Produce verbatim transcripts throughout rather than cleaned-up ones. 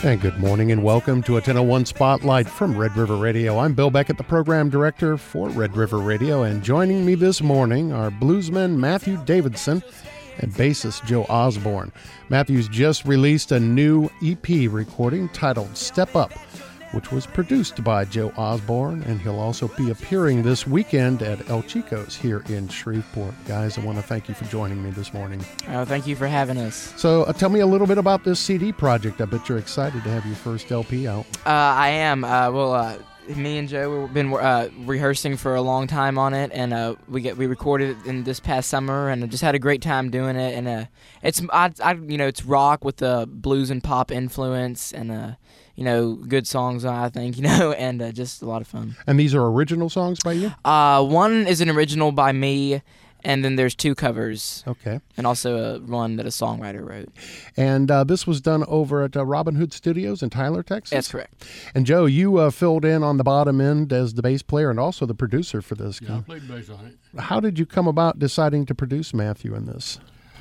And good morning and welcome to a ten oh one Spotlight from Red River Radio. I'm Bill Beckett, the program director for Red River Radio, and joining me this morning are bluesman Matthew Davidson and bassist Joe Osborne. Matthew's just released a new E P recording titled Step Up, which was produced by Joe Osborne, and he'll also be appearing this weekend at El Chico's here in Shreveport. Guys, I want to thank you for joining me this morning. Oh, thank you for having us. So uh, tell me a little bit about this C D project. I bet you're excited to have your first L P out. Uh, I am. Uh, well, uh, me and Joe we've been uh, rehearsing for a long time on it, and uh, we get we recorded it in this past summer, and just had a great time doing it. And uh, it's I, I you know it's rock with the blues and pop influence, and uh, you know good songs I think you know, and uh, just a lot of fun. And these are original songs by you? Uh, one is an original by me. And then there's two covers. Okay. And also a one that a songwriter wrote. And uh, this was done over at uh, Robin Hood Studios in Tyler, Texas? That's correct. And Joe, you uh, filled in on the bottom end as the bass player and also the producer for this. Yeah, I played bass on it. How did you come about deciding to produce Matthew in this?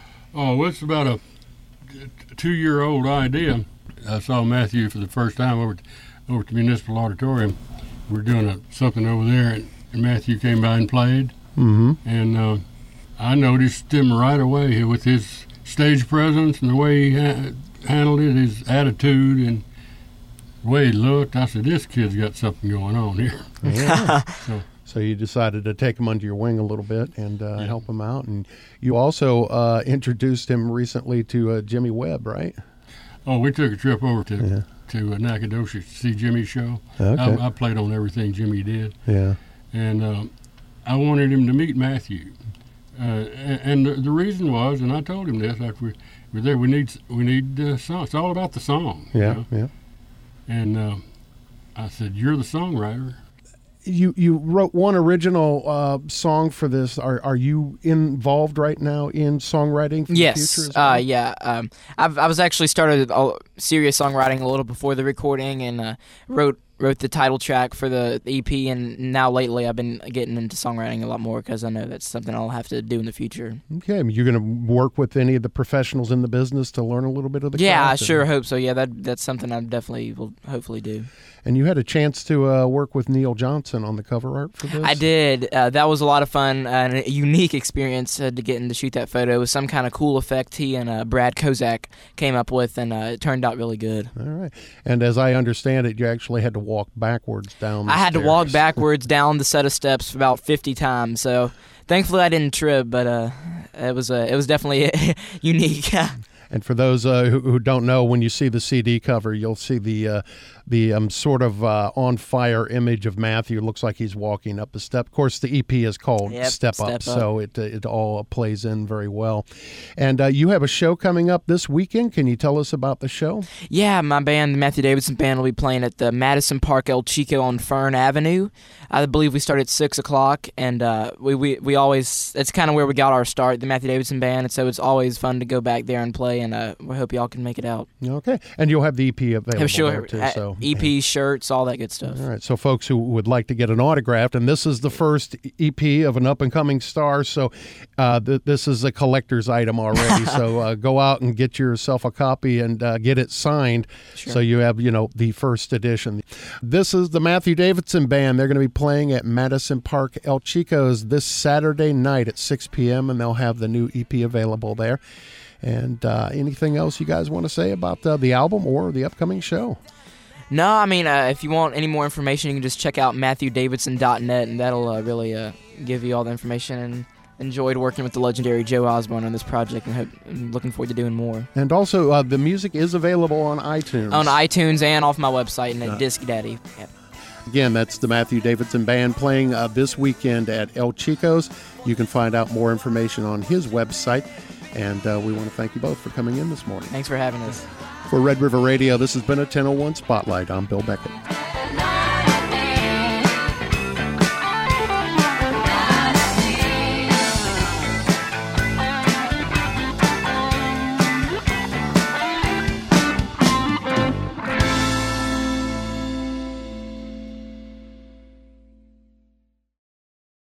Oh, it's about a two-year-old idea. I saw Matthew for the first time over at, over at the Municipal Auditorium. We were doing a, something over there, and, and Matthew came by and played. Mm-hmm. And uh, I noticed him right away with his stage presence and the way he ha- handled it, his attitude, and the way he looked. I said, this kid's got something going on here. Yeah. so, so you decided to take him under your wing a little bit and uh, yeah. help him out. And you also uh, introduced him recently to uh, Jimmy Webb, right? Oh, we took a trip over to yeah. to uh, Nacogdoches to see Jimmy's show. Okay. I, I played on everything Jimmy did. Yeah. And um, I wanted him to meet Matthew. Uh, and the, the reason was, and I told him this after we were there, we need we need uh, song. It's all about the song. Yeah, you know? yeah. And uh, I said, "You're the songwriter." You you wrote one original uh, song for this. Are are you involved right now in songwriting for yes. the future as well? Uh, yeah. Um, I've I was actually started all serious songwriting a little before the recording, and uh, wrote. wrote the title track for the E P, and now lately I've been getting into songwriting a lot more because I know that's something I'll have to do in the future. Okay, you're going to work with any of the professionals in the business to learn a little bit of the Yeah, I craft? sure hope so. Yeah, that that's something I definitely will hopefully do. And you had a chance to uh, work with Neil Johnson on the cover art for this? I did. Uh, that was a lot of fun uh, and a unique experience uh, to get in to shoot that photo. It was some kind of cool effect he and uh, Brad Kozak came up with, and uh, it turned out really good. All right. And as I understand it, you actually had to walk backwards down the I had stairs. to walk backwards down the set of steps about fifty times, so thankfully I didn't trip, but uh, it was uh, it was definitely unique. And for those uh, who, who don't know, when you see the C D cover, you'll see the uh, the um, sort of uh, on-fire image of Matthew. It looks like he's walking up a step. Of course, the E P is called yep, Step, Step Up, Up, so it uh, it all plays in very well. And uh, you have a show coming up this weekend. Can you tell us about the show? Yeah, my band, the Matthew Davidson Band, will be playing at the Madison Park El Chico on Fern Avenue. I believe we start at six o'clock, and uh, we, we, we always, it's kind of where we got our start, the Matthew Davidson Band, and so it's always fun to go back there and play, and uh, we hope y'all can make it out. Okay. And you'll have the E P available sure, there, too. uh, So. E P, shirts, all that good stuff. All right, so folks who would like to get an autograph, and this is the first E P of an up-and-coming star, so uh, th- this is a collector's item already, so uh, go out and get yourself a copy and uh, get it signed Sure. so you have, you know, the first edition. This is the Matthew Davidson Band. They're going to be playing at Madison Park El Chico's this Saturday night at six p.m., and they'll have the new E P available there. And uh, anything else you guys want to say about uh, the album or the upcoming show? No, I mean, uh, if you want any more information, you can just check out matthew davidson dot net, and that'll uh, really uh, give you all the information. And enjoyed working with the legendary Joe Osborne on this project, and hope, I'm looking forward to doing more. And also, uh, the music is available on iTunes. On iTunes and off my website and at Uh, Disc Daddy. Yep. Again, that's the Matthew Davidson Band playing uh, this weekend at El Chico's. You can find out more information on his website. And uh, we want to thank you both for coming in this morning. Thanks for having us. For Red River Radio, this has been a ten oh one Spotlight. I'm Bill Beckett.